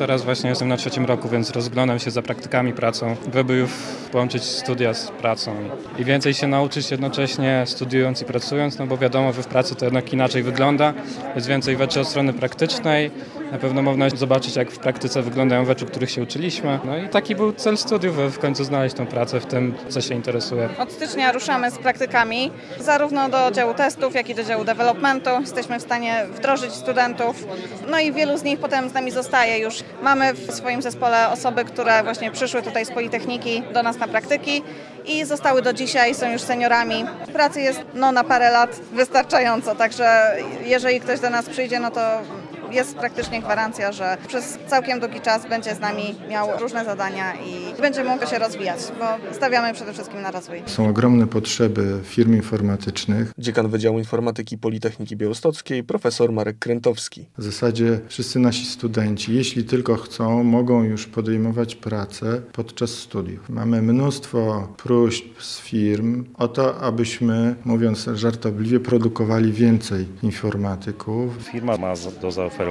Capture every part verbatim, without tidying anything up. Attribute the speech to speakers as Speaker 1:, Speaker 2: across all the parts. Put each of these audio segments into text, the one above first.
Speaker 1: teraz właśnie jestem na trzecim roku, więc rozglądam się za praktykami, pracą, żeby już połączyć studia z pracą i więcej się nauczyć jednocześnie studiując i pracując, no bo wiadomo, że w pracy to jednak inaczej wygląda, jest więcej rzeczy od strony praktycznej, na pewno można zobaczyć, jak w praktyce wyglądają rzeczy, których się uczyliśmy. No i taki był cel studiów, żeby w końcu znaleźć tą pracę w tym, co się interesuje.
Speaker 2: Od stycznia ruszamy z praktykami, zarówno do działu testów, jak i do działu developmentu. Jesteśmy w stanie wdrożyć studentów, no i wielu z nich potem z nami zostaje już. Mamy w swoim zespole osoby, które właśnie przyszły tutaj z Politechniki do nas na praktyki i zostały do dzisiaj, są już seniorami. Pracy jest no, na parę lat wystarczająco, także jeżeli ktoś do nas przyjdzie, no to jest praktycznie gwarancja, że przez całkiem długi czas będzie z nami miał różne zadania i będzie mógł się rozwijać, bo stawiamy przede wszystkim na rozwój.
Speaker 3: Są ogromne potrzeby firm informatycznych.
Speaker 4: Dziekan Wydziału Informatyki Politechniki Białostockiej, profesor Marek Krętowski.
Speaker 3: W zasadzie wszyscy nasi studenci, jeśli tylko chcą, mogą już podejmować pracę podczas studiów. Mamy mnóstwo próśb z firm o to, abyśmy, mówiąc żartobliwie, produkowali więcej informatyków.
Speaker 5: Firma ma do zaoferowania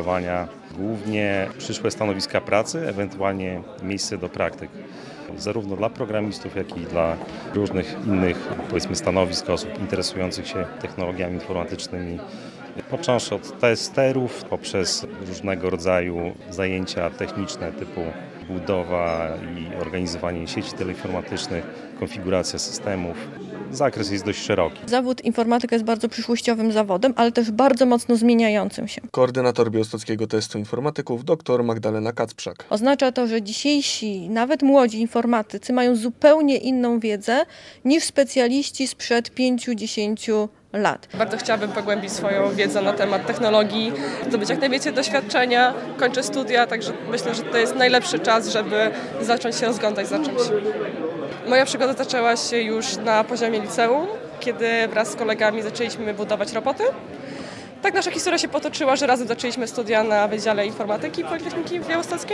Speaker 5: głównie przyszłe stanowiska pracy, ewentualnie miejsce do praktyk. Zarówno dla programistów, jak i dla różnych innych, powiedzmy, stanowisk osób interesujących się technologiami informatycznymi. Począwszy od testerów, poprzez różnego rodzaju zajęcia techniczne typu budowa i organizowanie sieci teleinformatycznych, konfiguracja systemów. Zakres jest dość szeroki.
Speaker 6: Zawód informatyka jest bardzo przyszłościowym zawodem, ale też bardzo mocno zmieniającym się.
Speaker 4: Koordynator białostockiego testu informatyków dr Magdalena Kacprzak.
Speaker 6: Oznacza to, że dzisiejsi, nawet młodzi informatycy mają zupełnie inną wiedzę niż specjaliści sprzed pięciu, dziesięciu lat.
Speaker 7: Bardzo chciałabym pogłębić swoją wiedzę na temat technologii, zdobyć jak najwięcej doświadczenia, kończę studia, także myślę, że to jest najlepszy czas, żeby zacząć się rozglądać za czymś. Moja przygoda zaczęła się już na poziomie liceum, kiedy wraz z kolegami zaczęliśmy budować roboty. Tak nasza historia się potoczyła, że razem zaczęliśmy studia na Wydziale Informatyki Politechniki Białostockiej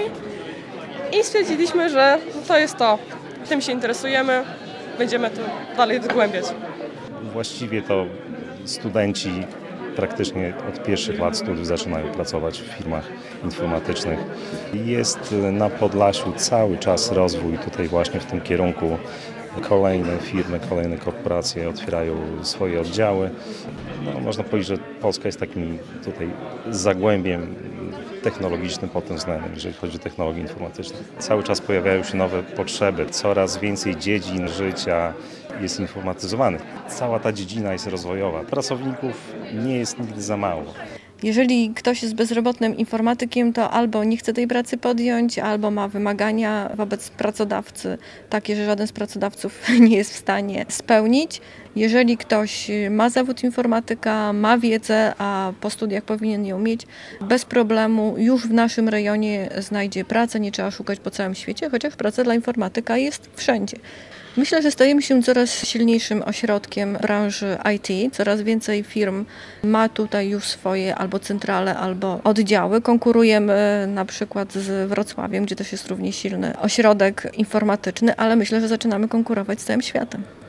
Speaker 7: i stwierdziliśmy, że to jest to, tym się interesujemy, będziemy to dalej zgłębiać.
Speaker 5: Właściwie to studenci praktycznie od pierwszych lat studiów zaczynają pracować w firmach informatycznych. Jest na Podlasiu cały czas rozwój tutaj właśnie w tym kierunku. Kolejne firmy, kolejne korporacje otwierają swoje oddziały. No, można powiedzieć, że Polska jest takim tutaj zagłębiem technologicznym pod tym względem, jeżeli chodzi o technologie informatyczne. Cały czas pojawiają się nowe potrzeby, coraz więcej dziedzin życia jest informatyzowanych. Cała ta dziedzina jest rozwojowa. Pracowników nie jest nigdy za mało.
Speaker 6: Jeżeli ktoś jest bezrobotnym informatykiem, to albo nie chce tej pracy podjąć, albo ma wymagania wobec pracodawcy takie, że żaden z pracodawców nie jest w stanie spełnić. Jeżeli ktoś ma zawód informatyka, ma wiedzę, a po studiach powinien ją mieć, bez problemu już w naszym rejonie znajdzie pracę, nie trzeba szukać po całym świecie, chociaż praca dla informatyka jest wszędzie. Myślę, że stajemy się coraz silniejszym ośrodkiem branży I T. Coraz więcej firm ma tutaj już swoje albo centrale, albo oddziały. Konkurujemy na przykład z Wrocławiem, gdzie też jest równie silny ośrodek informatyczny, ale myślę, że zaczynamy konkurować z całym światem.